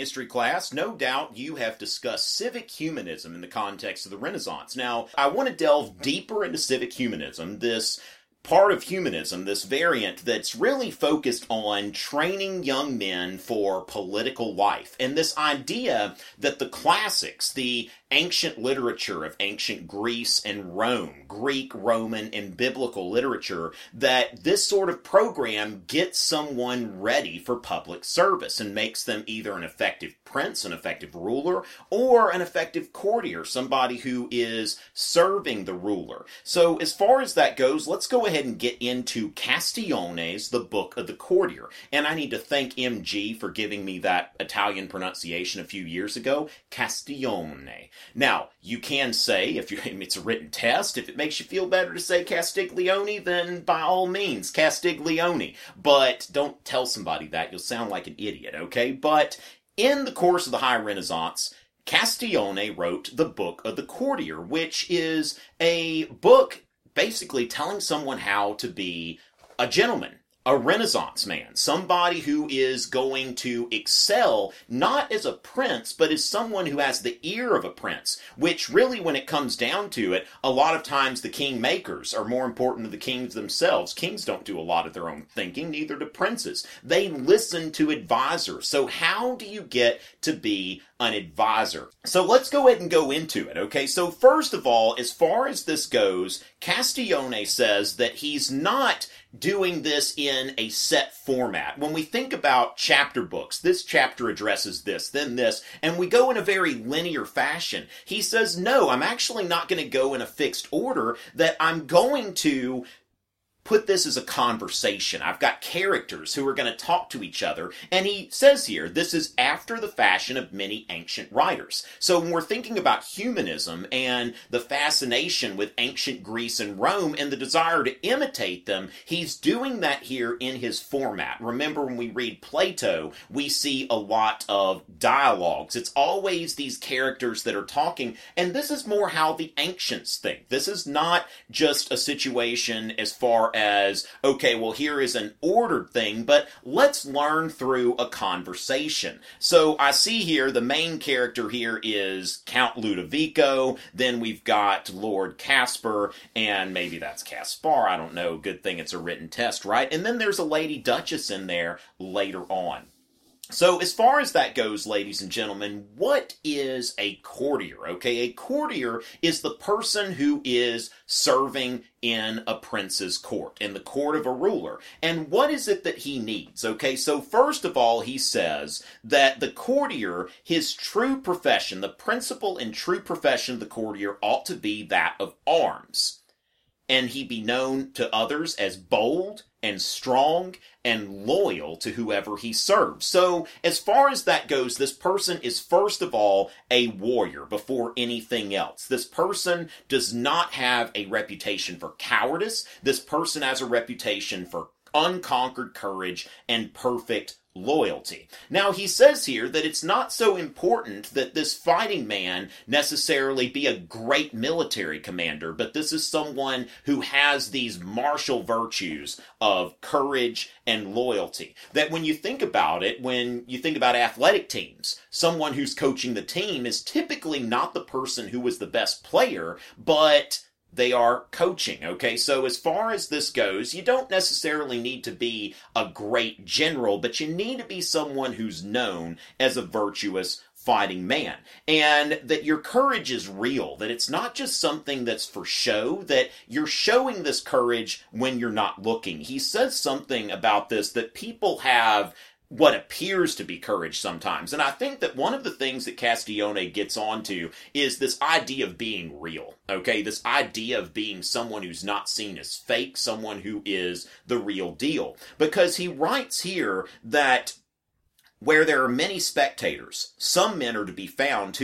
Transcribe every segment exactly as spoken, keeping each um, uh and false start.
history class, no doubt you have discussed civic humanism in the context of the Renaissance. Now, I want to delve deeper into civic humanism, this part of humanism, this variant that's really focused on training young men for political life. And this idea that the classics, the ancient literature of ancient Greece and Rome, Greek, Roman, and biblical literature, that this sort of program gets someone ready for public service and makes them either an effective prince, an effective ruler, or an effective courtier, somebody who is serving the ruler. So as far as that goes, let's go ahead and get into Castione's The Book of the Courtier. And I need to thank M G for giving me that Italian pronunciation a few years ago, Castiglione. Now, you can say, if you, it's a written test, if it makes you feel better to say Castiglione, then by all means, Castiglione. But don't tell somebody that, you'll sound like an idiot, okay? But in the course of the High Renaissance, Castiglione wrote The Book of the Courtier, which is a book basically telling someone how to be a gentleman, a Renaissance man, somebody who is going to excel not as a prince, but as someone who has the ear of a prince, which really, when it comes down to it, a lot of times the kingmakers are more important than the kings themselves. Kings don't do a lot of their own thinking, neither do princes. They listen to advisors. So how do you get to be an advisor? So let's go ahead and go into it, okay? So first of all, as far as this goes, Castiglione says that he's not doing this in a set format. When we think about chapter books, this chapter addresses this, then this, and we go in a very linear fashion. He says, no, I'm actually not going to go in a fixed order, that I'm going to put this as a conversation. I've got characters who are going to talk to each other. And he says here, this is after the fashion of many ancient writers. So when we're thinking about humanism and the fascination with ancient Greece and Rome and the desire to imitate them, he's doing that here in his format. Remember, when we read Plato, we see a lot of dialogues. It's always these characters that are talking, and this is more how the ancients think. This is not just a situation as far as, okay, well, here is an ordered thing, but let's learn through a conversation. So I see here the main character here is Count Ludovico, then we've got Lord Caspar, and maybe that's Caspar, I don't know, good thing it's a written test, right? And then there's a Lady Duchess in there later on. So as far as that goes, ladies and gentlemen, what is a courtier? Okay, a courtier is the person who is serving in a prince's court, in the court of a ruler. And what is it that he needs? Okay, so first of all, he says that the courtier, his true profession, the principal and true profession of the courtier ought to be that of arms. And he be known to others as bold and strong and loyal to whoever he serves. So, as far as that goes, this person is first of all a warrior before anything else. This person does not have a reputation for cowardice. This person has a reputation for unconquered courage and perfect loyalty. Now, he says here that it's not so important that this fighting man necessarily be a great military commander, but this is someone who has these martial virtues of courage and loyalty. That when you think about it, when you think about athletic teams, someone who's coaching the team is typically not the person who was the best player, but they are coaching, okay? So as far as this goes, you don't necessarily need to be a great general, but you need to be someone who's known as a virtuous fighting man. And that your courage is real, that it's not just something that's for show, that you're showing this courage when you're not looking. He says something about this, that people have what appears to be courage sometimes. And I think that one of the things that Castiglione gets onto is this idea of being real, okay? This idea of being someone who's not seen as fake, someone who is the real deal. Because he writes here that where there are many spectators, some men are to be found who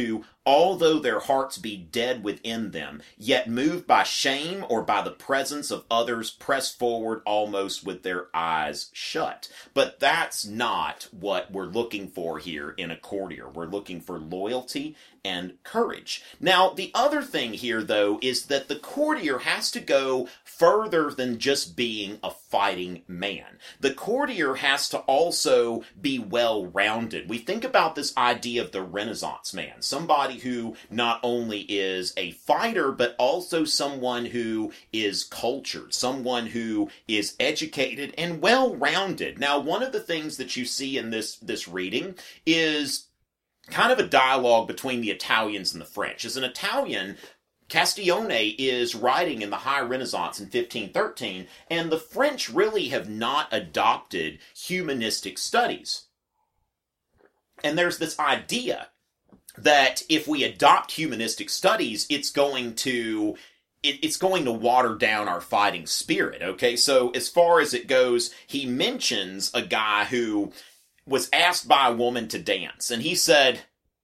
although their hearts be dead within them, yet moved by shame or by the presence of others, press forward almost with their eyes shut. But that's not what we're looking for here in a courtier. We're looking for loyalty and courage. Now, the other thing here, though, is that the courtier has to go further than just being a fighting man. The courtier has to also be well-rounded. We think about this idea of the Renaissance man, somebody who not only is a fighter, but also someone who is cultured, someone who is educated and well-rounded. Now, one of the things that you see in this, this reading is kind of a dialogue between the Italians and the French. As an Italian, Castiglione is writing in the High Renaissance in fifteen thirteen, and the French really have not adopted humanistic studies. And there's this idea that if we adopt humanistic studies, it's going to it, it's going to water down our fighting spirit, okay? So as far as it goes, he mentions a guy who was asked by a woman to dance, and he said,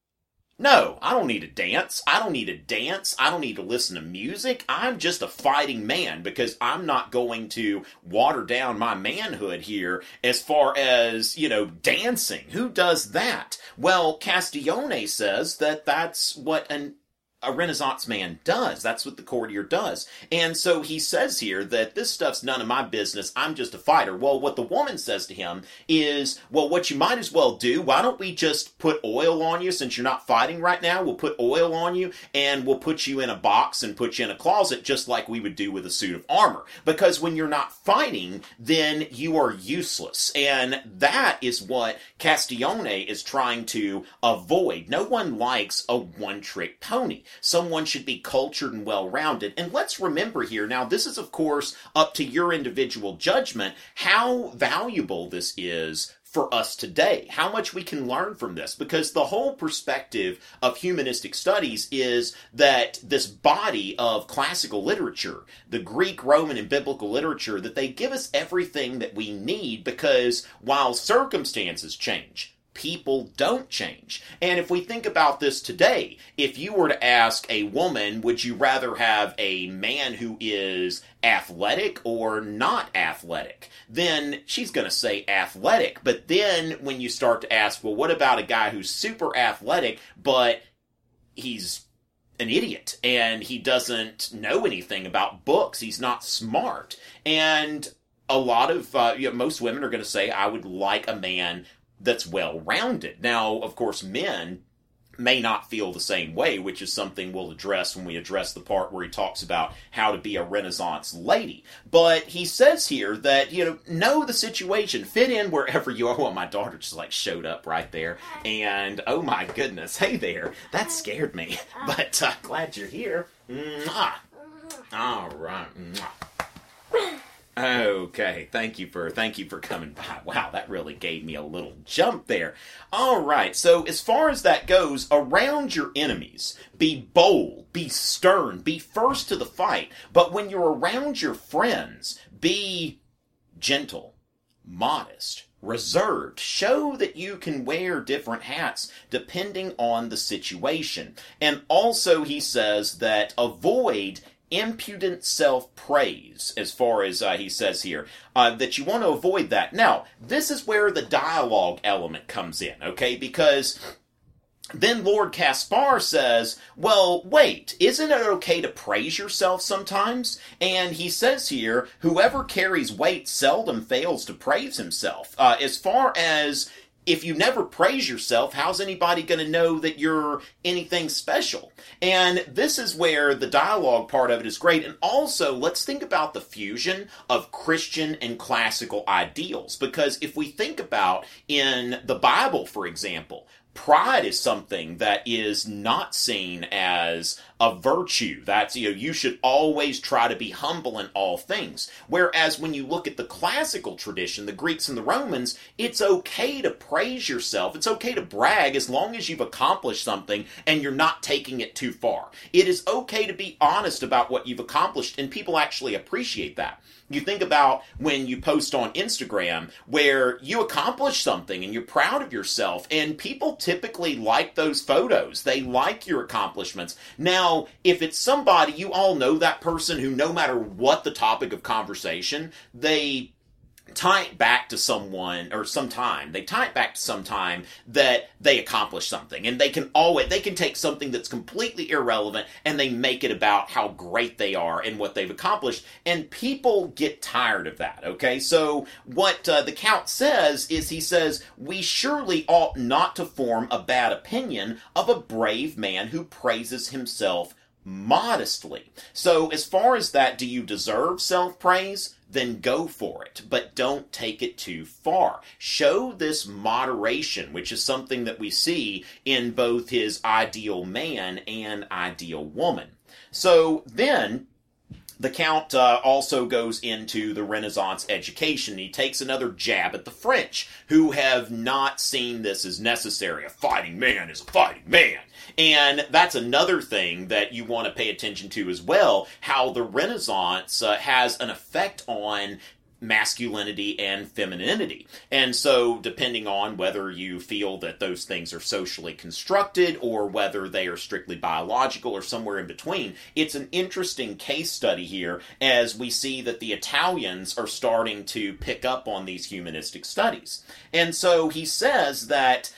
"No, I don't need to dance. I don't need to dance. I don't need to listen to music. I'm just a fighting man because I'm not going to water down my manhood here as far as, you know, dancing. Who does that?" Well, Castiglione says that that's what an a Renaissance man does. That's what the courtier does. And so he says here that this stuff's none of my business. I'm just a fighter. Well, what the woman says to him is, well, what you might as well do, why don't we just put oil on you since you're not fighting right now? We'll put oil on you and we'll put you in a box and put you in a closet just like we would do with a suit of armor. Because when you're not fighting, then you are useless. And that is what Castiglione is trying to avoid. No one likes a one-trick pony. Someone should be cultured and well-rounded. And let's remember here, now this is of course up to your individual judgment, how valuable this is for us today, how much we can learn from this, because the whole perspective of humanistic studies is that this body of classical literature, the Greek, Roman, and biblical literature, that they give us everything that we need, because while circumstances change, people don't change. And if we think about this today, if you were to ask a woman, would you rather have a man who is athletic or not athletic, then she's going to say athletic. But then when you start to ask, well, what about a guy who's super athletic, but he's an idiot and he doesn't know anything about books, he's not smart? And a lot of, uh, you know, most women are going to say, I would like a man that's well-rounded. Now, of course, men may not feel the same way, which is something we'll address when we address the part where he talks about how to be a Renaissance lady. But he says here that, you know, know the situation, fit in wherever you are. Well, my daughter just, like, showed up right there, and, oh my goodness, hey there, that scared me. But, uh, glad you're here. Mwah. All right. Mwah. Okay, thank you for thank you for coming by. Wow, that really gave me a little jump there. All right, so as far as that goes, around your enemies, be bold, be stern, be first to the fight. But when you're around your friends, be gentle, modest, reserved. Show that you can wear different hats depending on the situation. And also he says that avoid impudent self-praise, as far as uh, he says here, uh, that you want to avoid that. Now, this is where the dialogue element comes in, okay? Because then Lord Caspar says, well, wait, isn't it okay to praise yourself sometimes? And he says here, whoever carries weight seldom fails to praise himself. Uh, as far as if you never praise yourself, how's anybody going to know that you're anything special? And this is where the dialogue part of it is great. And also, let's think about the fusion of Christian and classical ideals. Because if we think about in the Bible, for example, pride is something that is not seen as a virtue. That's, you know, you should always try to be humble in all things. Whereas when you look at the classical tradition, the Greeks and the Romans, it's okay to praise yourself. It's okay to brag as long as you've accomplished something and you're not taking it too far. It is okay to be honest about what you've accomplished, and people actually appreciate that. You think about when you post on Instagram where you accomplish something and you're proud of yourself, and people typically like those photos. They like your accomplishments. Now, if it's somebody, you all know that person who no matter what the topic of conversation, they tie it back to someone or some time. They tie it back to some time that they accomplished something. And they can always, they can take something that's completely irrelevant and they make it about how great they are and what they've accomplished. And people get tired of that, okay? So what uh, the Count says is he says, we surely ought not to form a bad opinion of a brave man who praises himself modestly. So as far as that, do you deserve self-praise? Then go for it, but don't take it too far. Show this moderation, which is something that we see in both his ideal man and ideal woman. So then, the Count uh, also goes into the Renaissance education. He takes another jab at the French, who have not seen this as necessary. A fighting man is a fighting man. And that's another thing that you want to pay attention to as well, how the Renaissance uh, has an effect on masculinity and femininity. And so, depending on whether you feel that those things are socially constructed or whether they are strictly biological or somewhere in between, it's an interesting case study here as we see that the Italians are starting to pick up on these humanistic studies. And so he says that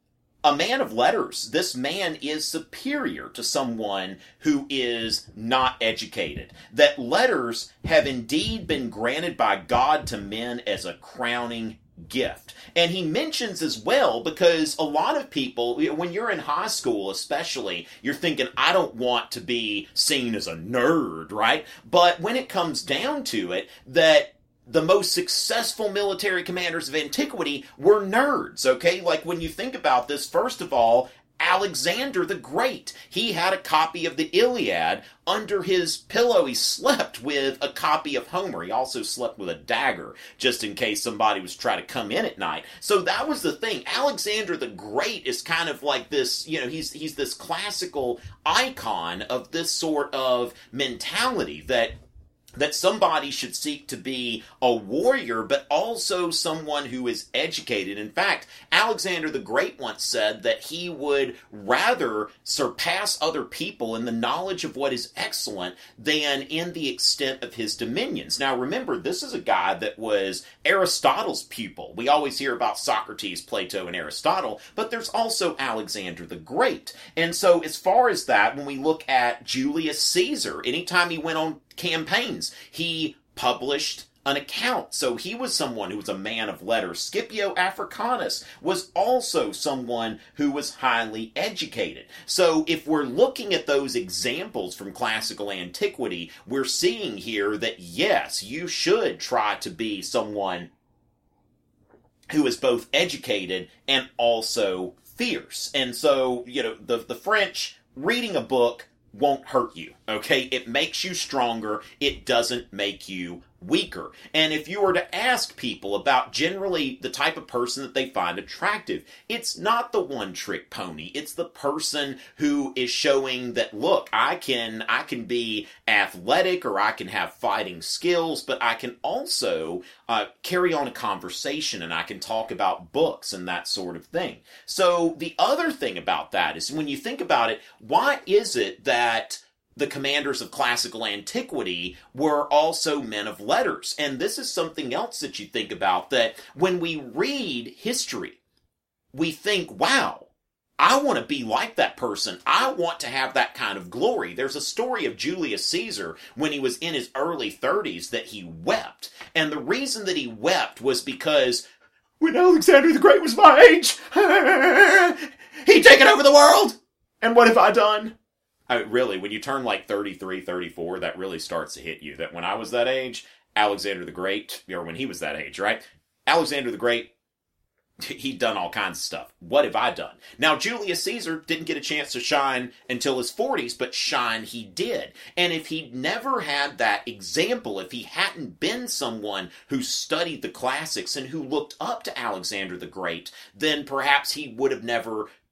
a man of letters, this man is superior to someone who is not educated. That letters have indeed been granted by God to men as a crowning gift. And he mentions as well, because a lot of people, when you're in high school especially, you're thinking, I don't want to be seen as a nerd, right? But when it comes down to it, that the most successful military commanders of antiquity were nerds, okay? Like, when you think about this, first of all, Alexander the Great, he had a copy of the Iliad under his pillow. He slept with a copy of Homer. He also slept with a dagger, just in case somebody was trying to come in at night. So that was the thing. Alexander the Great is kind of like this, you know, he's he's this classical icon of this sort of mentality that that somebody should seek to be a warrior, but also someone who is educated. In fact, Alexander the Great once said that he would rather surpass other people in the knowledge of what is excellent than in the extent of his dominions. Now remember, this is a guy that was Aristotle's pupil. We always hear about Socrates, Plato, and Aristotle, but there's also Alexander the Great. And so as far as that, when we look at Julius Caesar, anytime he went on campaigns, he published an account. So he was someone who was a man of letters. Scipio Africanus was also someone who was highly educated. So if we're looking at those examples from classical antiquity, we're seeing here that yes, you should try to be someone who is both educated and also fierce. And so, you know, the, the French, reading a book won't hurt you, okay? It makes you stronger. It doesn't make you weaker. And if you were to ask people about generally the type of person that they find attractive, it's not the one-trick pony. It's the person who is showing that, look, I can I can be athletic or I can have fighting skills, but I can also uh, carry on a conversation and I can talk about books and that sort of thing. So the other thing about that is when you think about it, why is it that the commanders of classical antiquity were also men of letters? And this is something else that you think about, that when we read history, we think, wow, I want to be like that person. I want to have that kind of glory. There's a story of Julius Caesar when he was in his early thirties that he wept. And the reason that he wept was because when Alexander the Great was my age, he'd taken over the world. And what have I done? I, really, when you turn like thirty-three, thirty-four, that really starts to hit you. That when I was that age, Alexander the Great, or when he was that age, right? Alexander the Great, he'd done all kinds of stuff. What have I done? Now, Julius Caesar didn't get a chance to shine until his forties, but shine he did. And if he'd never had that example, if he hadn't been someone who studied the classics and who looked up to Alexander the Great, then perhaps he would have never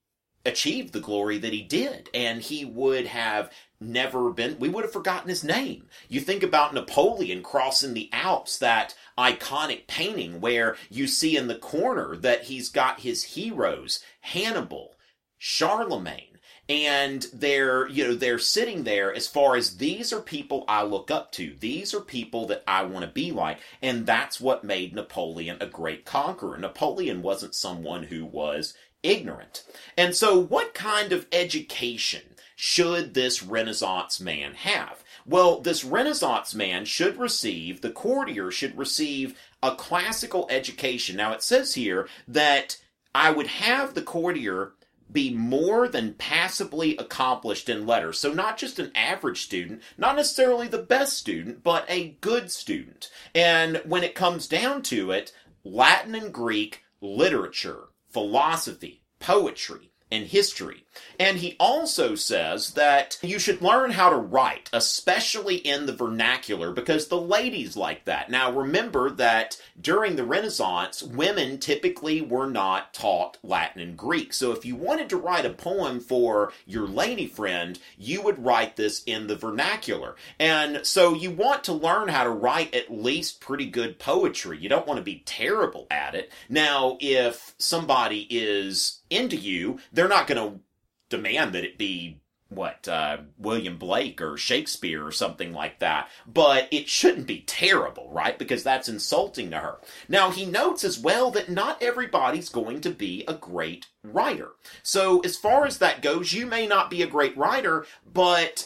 achieved the glory that he did, and he would have never been, we would have forgotten his name. You think about Napoleon crossing the Alps, that iconic painting where you see in the corner that he's got his heroes, Hannibal, Charlemagne, and they're, you know, they're sitting there as far as these are people I look up to. These are people that I want to be like. And that's what made Napoleon a great conqueror. Napoleon wasn't someone who was ignorant. And so what kind of education should this Renaissance man have? Well, this Renaissance man should receive, the courtier should receive a classical education. Now it says here that I would have the courtier be more than passably accomplished in letters. So not just an average student, not necessarily the best student, but a good student. And when it comes down to it, Latin and Greek, literature, philosophy, poetry, and history. And he also says that you should learn how to write, especially in the vernacular, because the ladies like that. Now remember that during the Renaissance, women typically were not taught Latin and Greek. So if you wanted to write a poem for your lady friend, you would write this in the vernacular. And so you want to learn how to write at least pretty good poetry. You don't want to be terrible at it. Now, if somebody is into you, they're not going to demand that it be, what, uh, William Blake or Shakespeare or something like that. But it shouldn't be terrible, right? Because that's insulting to her. Now, he notes as well that not everybody's going to be a great writer. So as far as that goes, you may not be a great writer, but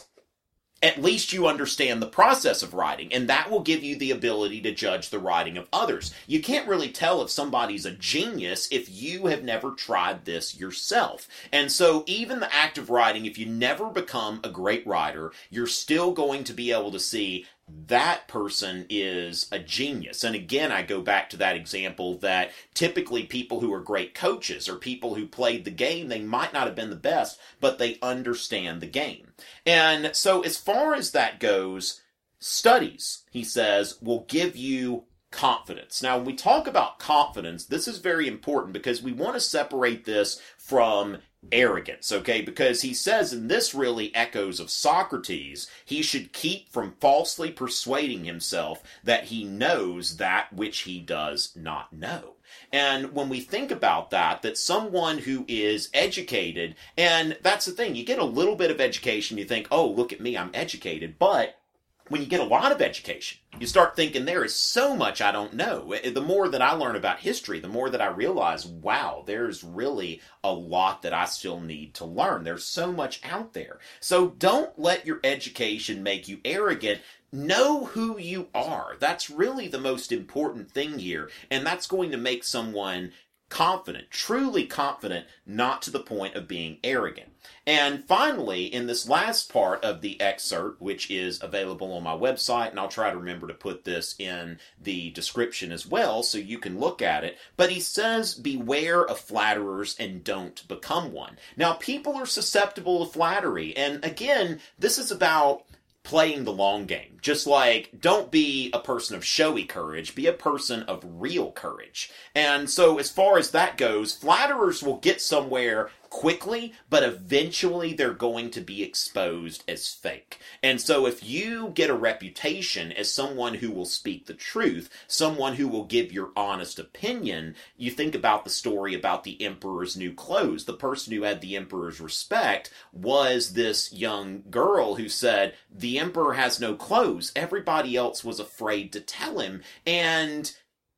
at least you understand the process of writing, and that will give you the ability to judge the writing of others. You can't really tell if somebody's a genius if you have never tried this yourself. And so even the act of writing, if you never become a great writer, you're still going to be able to see that person is a genius. And again, I go back to that example that typically people who are great coaches or people who played the game, they might not have been the best, but they understand the game. And so as far as that goes, studies, he says, will give you confidence. Now, when we talk about confidence, this is very important because we want to separate this from arrogance, okay? Because he says, and this really echoes of Socrates, he should keep from falsely persuading himself that he knows that which he does not know. And when we think about that, that someone who is educated, and that's the thing, you get a little bit of education, you think, oh, look at me, I'm educated, but when you get a lot of education, you start thinking there is so much I don't know. The more that I learn about history, the more that I realize, wow, there's really a lot that I still need to learn. There's so much out there. So don't let your education make you arrogant. Know who you are. That's really the most important thing here. And that's going to make someone confident, truly confident, not to the point of being arrogant. And finally, in this last part of the excerpt, which is available on my website, and I'll try to remember to put this in the description as well so you can look at it, but he says, beware of flatterers and don't become one. Now, people are susceptible to flattery, and again, this is about playing the long game. Just like, don't be a person of showy courage, be a person of real courage. And so as far as that goes, flatterers will get somewhere quickly, but eventually they're going to be exposed as fake. And so if you get a reputation as someone who will speak the truth, someone who will give your honest opinion, you think about the story about the emperor's new clothes. The person who had the emperor's respect was this young girl who said, the emperor has no clothes. Everybody else was afraid to tell him. And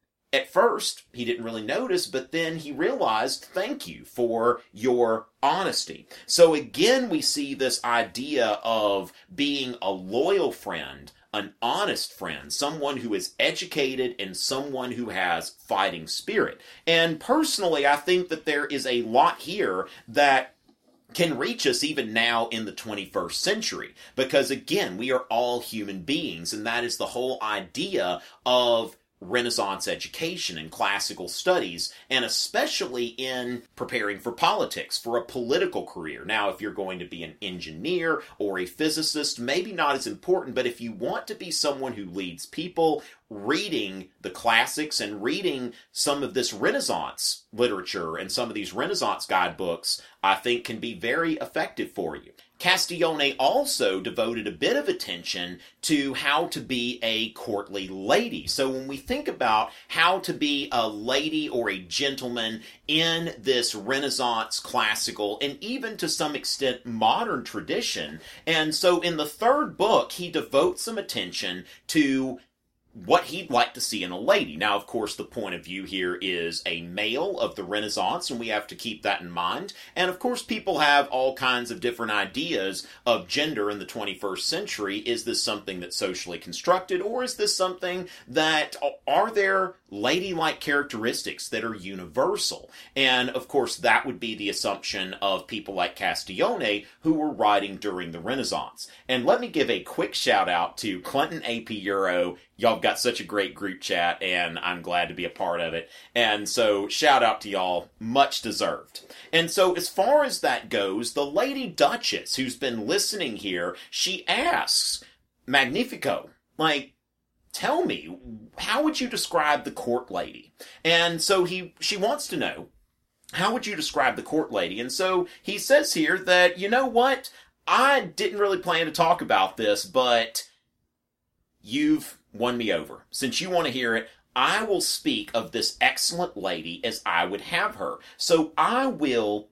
at first, he didn't really notice, but then he realized, thank you for your honesty. So again, we see this idea of being a loyal friend, an honest friend, someone who is educated and someone who has fighting spirit. And personally, I think that there is a lot here that can reach us even now in the twenty-first century. Because again, we are all human beings, and that is the whole idea of Renaissance education and classical studies, and especially in preparing for politics, for a political career. Now, if you're going to be an engineer or a physicist, maybe not as important, but if you want to be someone who leads people, reading the classics and reading some of this Renaissance literature and some of these Renaissance guidebooks, I think can be very effective for you. Castiglione also devoted a bit of attention to how to be a courtly lady. So when we think about how to be a lady or a gentleman in this Renaissance classical and even to some extent modern tradition, and so in the third book he devotes some attention to what he'd like to see in a lady. Now, of course, the point of view here is a male of the Renaissance, and we have to keep that in mind. And, of course, people have all kinds of different ideas of gender in the twenty-first century. Is this something that's socially constructed, or is this something that, are there ladylike characteristics that are universal? And, of course, that would be the assumption of people like Castiglione, who were writing during the Renaissance. And let me give a quick shout-out to Clinton A P Euro. Y'all got such a great group chat, and I'm glad to be a part of it. And so, shout out to y'all. Much deserved. And so, as far as that goes, the Lady Duchess, who's been listening here, she asks, Magnifico, like, tell me, how would you describe the court lady? And so, he she wants to know, how would you describe the court lady? And so, he says here that, you know what, I didn't really plan to talk about this, but you've won me over. Since you want to hear it, I will speak of this excellent lady as I would have her. So I will,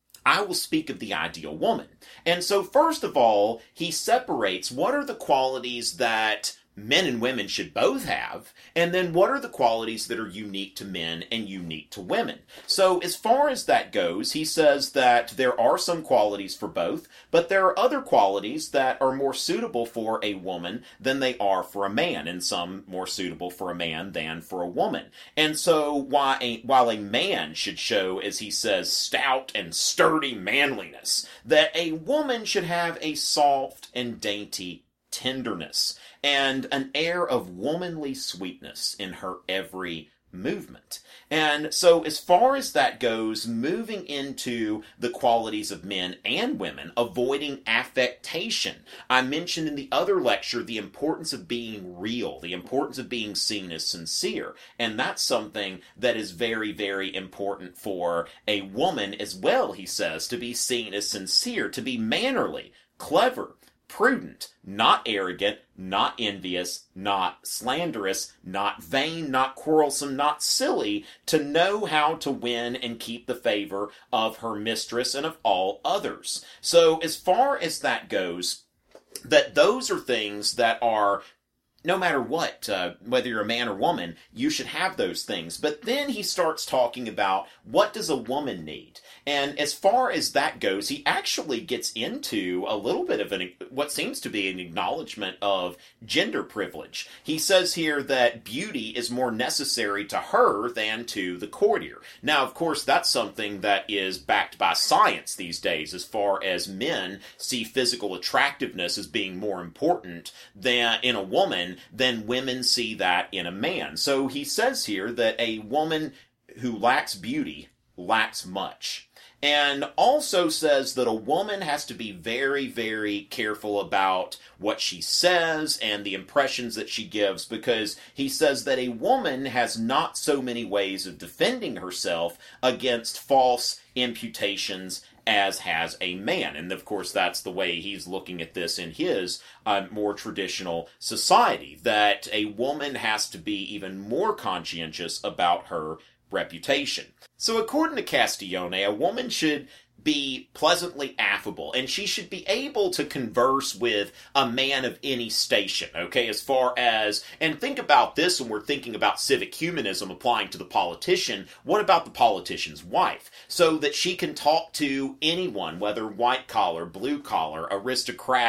I will speak of the ideal woman. And so first of all, he separates what are the qualities that men and women should both have, and then what are the qualities that are unique to men and unique to women. So as far as that goes, he says that there are some qualities for both, but there are other qualities that are more suitable for a woman than they are for a man, and some more suitable for a man than for a woman. And so while a, while a man should show, as he says, stout and sturdy manliness, that a woman should have a soft and dainty tenderness and an air of womanly sweetness in her every movement. And so as far as that goes, moving into the qualities of men and women, avoiding affectation. I mentioned in the other lecture the importance of being real, the importance of being seen as sincere, and that's something that is very, very important for a woman as well, he says, to be seen as sincere, to be mannerly, clever, prudent, not arrogant, not envious, not slanderous, not vain, not quarrelsome, not silly, to know how to win and keep the favor of her mistress and of all others. So as far as that goes, that those are things that are, no matter what, uh, whether you're a man or woman, you should have those things. But then he starts talking about, what does a woman need? And as far as that goes, he actually gets into a little bit of an, what seems to be an acknowledgement of gender privilege. He says here that beauty is more necessary to her than to the courtier. Now, of course, that's something that is backed by science these days, as far as men see physical attractiveness as being more important than in a woman than women see that in a man. So he says here that a woman who lacks beauty lacks much. And also says that a woman has to be very, very careful about what she says and the impressions that she gives, because he says that a woman has not so many ways of defending herself against false imputations as has a man. And of course, that's the way he's looking at this in his uh, more traditional society, that a woman has to be even more conscientious about her reputation. So according to Castiglione, a woman should be pleasantly affable, and she should be able to converse with a man of any station, okay, as far as, and think about this when we're thinking about civic humanism applying to the politician, what about the politician's wife? So that she can talk to anyone, whether white collar, blue collar, aristocratic,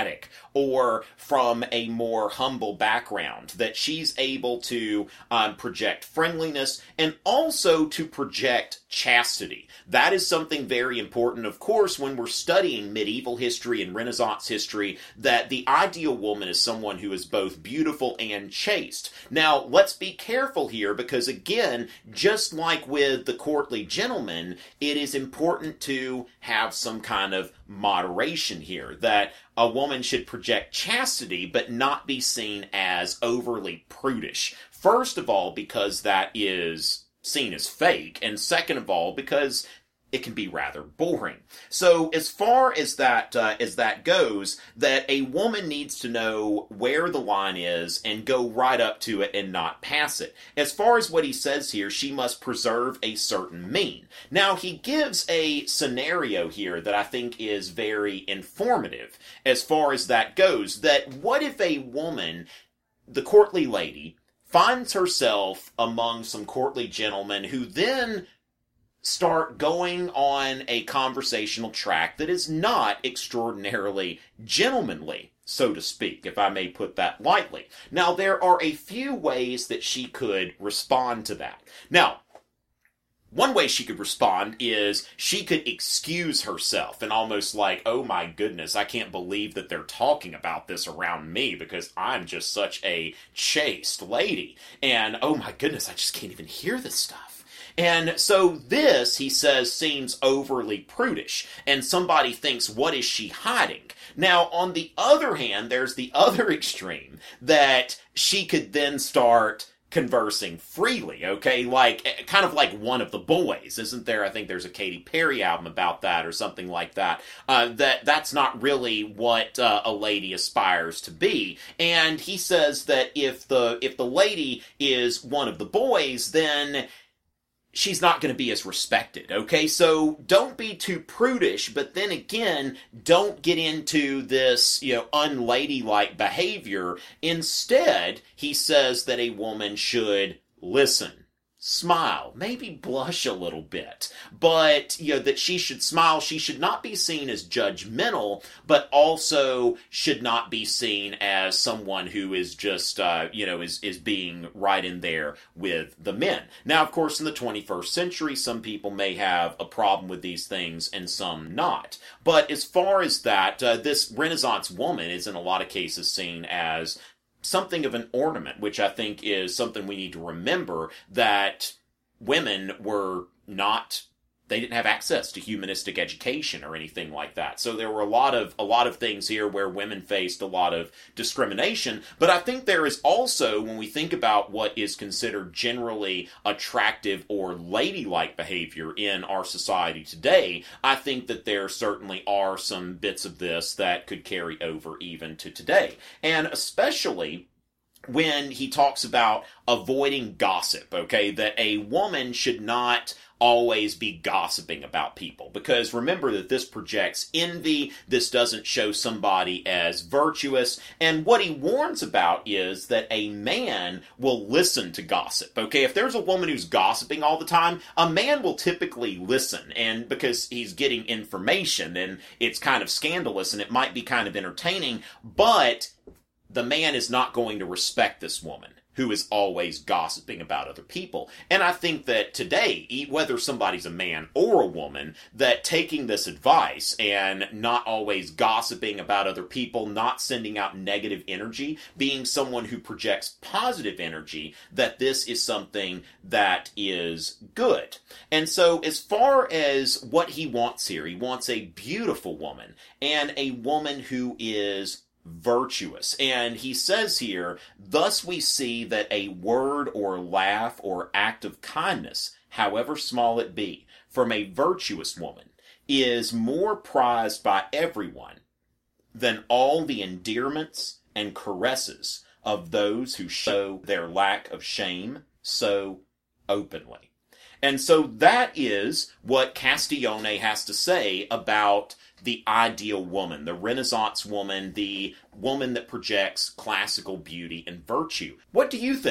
or from a more humble background, that she's able to um, project friendliness and also to project chastity. That is something very important, of course, when we're studying medieval history and Renaissance history, that the ideal woman is someone who is both beautiful and chaste. Now, let's be careful here, because again, just like with the courtly gentleman, it is important to have some kind of moderation here, that a woman should project chastity but not be seen as overly prudish. First of all, because that is seen as fake, and second of all, because it can be rather boring. So as far as that uh, as that goes, that a woman needs to know where the line is and go right up to it and not pass it. As far as what he says here, she must preserve a certain mean. Now, he gives a scenario here that I think is very informative as far as that goes, that what if a woman, the courtly lady, finds herself among some courtly gentlemen who then start going on a conversational track that is not extraordinarily gentlemanly, so to speak, if I may put that lightly. Now, there are a few ways that she could respond to that. Now, one way she could respond is she could excuse herself and almost like, oh my goodness, I can't believe that they're talking about this around me because I'm just such a chaste lady. And oh my goodness, I just can't even hear this stuff. And so this, he says, seems overly prudish, and somebody thinks, what is she hiding? Now, on the other hand, there's the other extreme, that she could then start conversing freely, okay? Like, kind of like One of the Boys, isn't there? I think there's a Katy Perry album about that or something like that. Uh, that that's not really what uh, a lady aspires to be. And he says that if the if the lady is one of the boys, then she's not going to be as respected, okay? So don't be too prudish, but then again, don't get into this, you know, unladylike behavior. Instead, he says that a woman should listen, smile, maybe blush a little bit, but, you know, that she should smile. She should not be seen as judgmental, but also should not be seen as someone who is just, uh, you know, is, is being right in there with the men. Now, of course, in the twenty-first century, some people may have a problem with these things and some not. But as far as that, uh, this Renaissance woman is in a lot of cases seen as something of an ornament, which I think is something we need to remember, that women were not, they didn't have access to humanistic education or anything like that. So there were a lot of a lot of things here where women faced a lot of discrimination. But I think there is also, when we think about what is considered generally attractive or ladylike behavior in our society today, I think that there certainly are some bits of this that could carry over even to today. And especially when he talks about avoiding gossip, okay, that a woman should not always be gossiping about people, because remember that this projects envy, this doesn't show somebody as virtuous, and what he warns about is that a man will listen to gossip, okay? If there's a woman who's gossiping all the time, a man will typically listen, and because he's getting information, and it's kind of scandalous, and it might be kind of entertaining, but the man is not going to respect this woman who is always gossiping about other people. And I think that today, whether somebody's a man or a woman, that taking this advice and not always gossiping about other people, not sending out negative energy, being someone who projects positive energy, that this is something that is good. And so as far as what he wants here, he wants a beautiful woman, and a woman who is virtuous. And he says here, thus we see that a word or laugh or act of kindness, however small it be, from a virtuous woman, is more prized by everyone than all the endearments and caresses of those who show their lack of shame so openly. And so that is what Castiglione has to say about the ideal woman, the Renaissance woman, the woman that projects classical beauty and virtue. What do you think? Do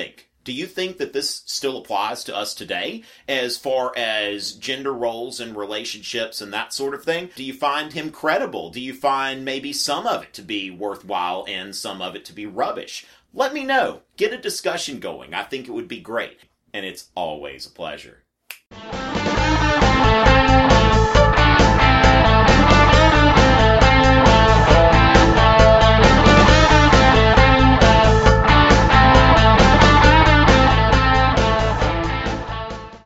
Do you think that this still applies to us today as far as gender roles and relationships and that sort of thing? Do you find him credible? Do you find maybe some of it to be worthwhile and some of it to be rubbish? Let me know. Get a discussion going. I think it would be great. And it's always a pleasure.